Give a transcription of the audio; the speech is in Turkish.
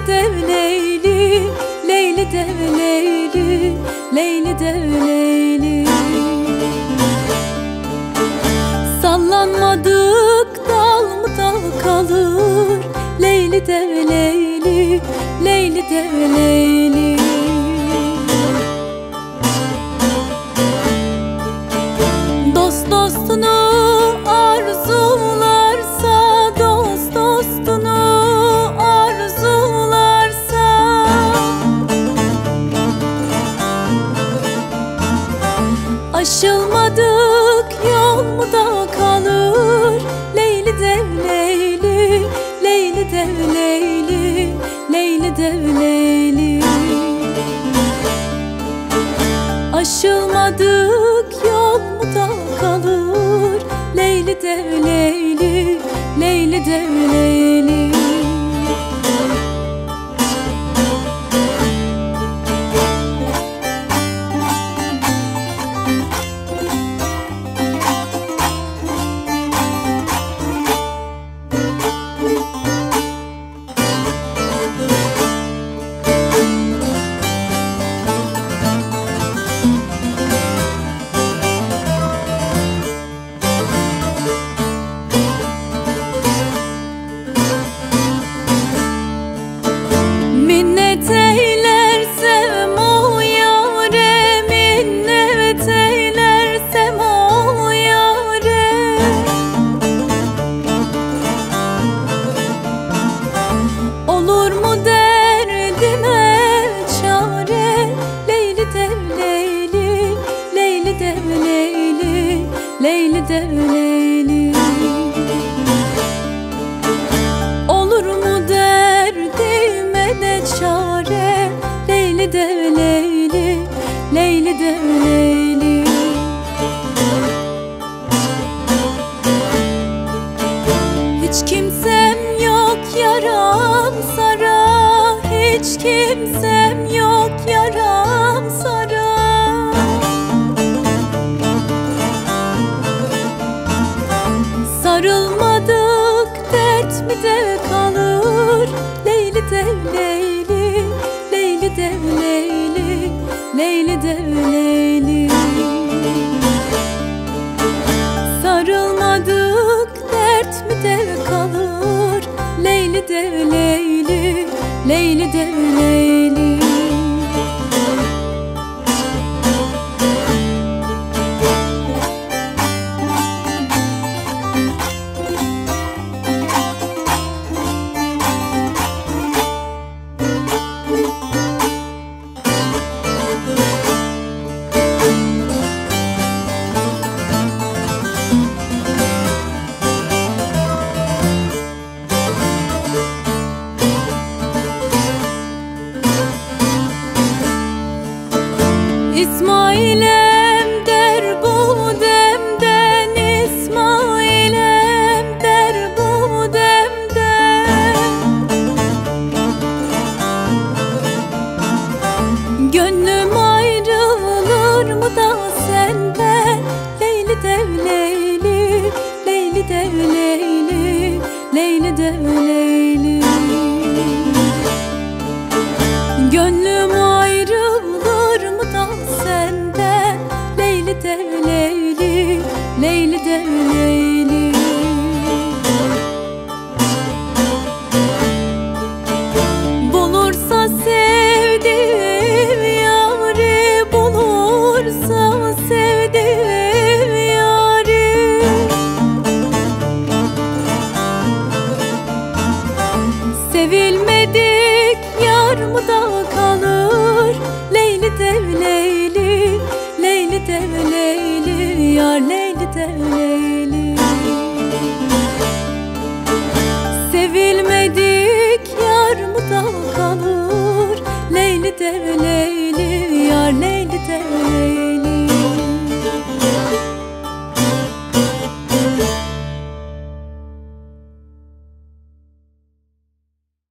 dev Leyli, Leyli dev Leyli, Leyli dev Leyli. Sallanmadık dal mı dal kalır, Leyli dev Leyli, Leyli dev Leyli. Dost dostunu arzularsa, dost dostunu arzularsa, aşılmadık yol mu da kalır, Leyli dev Leyli, Leyli dev Leyli, Leyli dev Leyli. Aşılmadık yol mu da kalır, Leyli dev Leyli, Leyli dev Leyli. Minnet eylersem o yâre, minnet eylersem o yâre. Olur mu derdime çare, Leyli dev Leyli, Leyli dev Leyli, Leyli dev Leyli. Olur mu derdime de çare, Leyli dev Leyli, Leyli dev Leyli. Hiç kimsem yok yaram sara, hiç kimsem yok yaram sara. Sarılmadık dert mi de kalır, Leyli dev Leyli, Leyli dev Leyli, Leyli dev Leyli. Sarılmadık dert mi de kalır, Leyli dev Leyli, Leyli dev Leyli. İsmail'em der bu demden, İsmail'em der bu demden. Gönlüm ayrılır mı da senden, Leyli dev Leyli, Leyli dev Leyli, Leyli dev Leyli. Gönlüm ayrılır mı da senden, Leyli dev Leyli, Leyli dev Leyli. Bulursa sevdiğim yâri, bulursa sevdiğim yâri. Sevilmedik yar mı da kalır, Leyli dev Leyli, Leyli dev Leyli, yar Leyli dev Leyli.